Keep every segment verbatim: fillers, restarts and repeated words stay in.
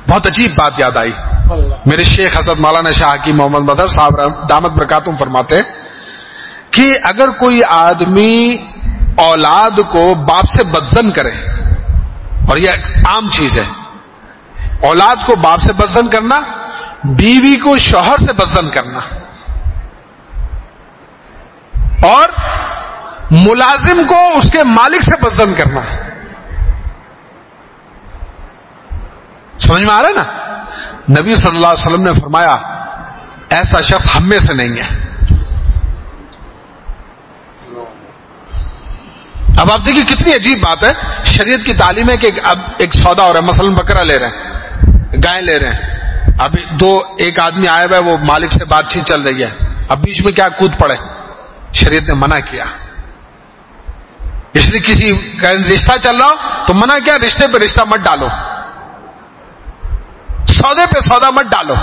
بہت عجیب بات یاد آئی. میرے شیخ حضرت مولانا شاہ حکیم محمد مظہر صاحب دامت برکاتہم فرماتے ہیں کہ اگر کوئی آدمی اولاد کو باپ سے بدظن کرے، اور یہ عام چیز ہے، اولاد کو باپ سے بدظن کرنا، بیوی کو شوہر سے بدظن کرنا، اور ملازم کو اس کے مالک سے بدظن کرنا. سمجھ میں آ رہا ہے نا؟ نبی صلی اللہ علیہ وسلم نے فرمایا ایسا شخص ہم میں سے نہیں ہے. اب آپ دیکھیے کتنی عجیب بات ہے. شریعت کی تعلیم ہے کہ اب ایک سودا ہو رہا ہے، مثلا بکرا لے رہے ہیں، گائے لے رہے ہیں، اب دو ایک آدمی آیا ہوا ہے، وہ مالک سے بات چیت چل رہی ہے، اب بیچ میں کیا کود پڑے، شریعت نے منع کیا. اس لیے کسی کا رشتہ چل رہا ہو تو منع کیا، رشتے پہ رشتہ مت ڈالو، سودے پہ سودا مت ڈالو.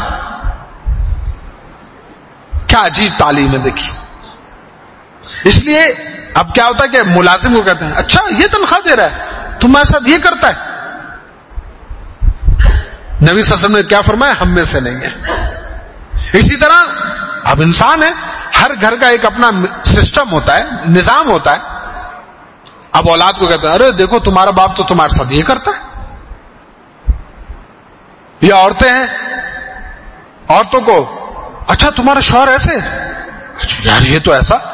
کیا عجیب تعلیم ہے دیکھیے. اس لیے اب کیا ہوتا ہے کہ ملازم کو کہتے ہیں اچھا یہ تنخواہ دے رہا ہے، تمہارے ساتھ یہ کرتا ہے. نبی صلی اللہ علیہ وسلم نے کیا فرمایا، ہم میں سے نہیں ہے. اسی طرح اب انسان ہے، ہر گھر کا ایک اپنا سسٹم ہوتا ہے، نظام ہوتا ہے. اب اولاد کو کہتے ہیں ارے دیکھو تمہارا باپ تو تمہارے ساتھ یہ کرتا ہے. یا عورتیں ہیں، عورتوں کو اچھا تمہارا شوہر ایسے، اچھا یار یہ تو ایسا.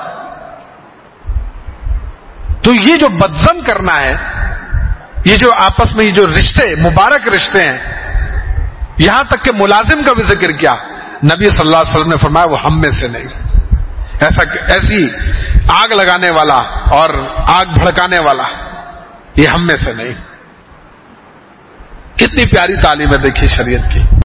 تو یہ جو بدظن کرنا ہے، یہ جو آپس میں یہ جو رشتے مبارک رشتے ہیں، یہاں تک کہ ملازم کا بھی ذکر کیا، نبی صلی اللہ علیہ وسلم نے فرمایا وہ ہم میں سے نہیں. ایسا ایسی آگ لگانے والا اور آگ بھڑکانے والا یہ ہم میں سے نہیں. کتنی پیاری تعلیم ہے دیکھیے شریعت کی.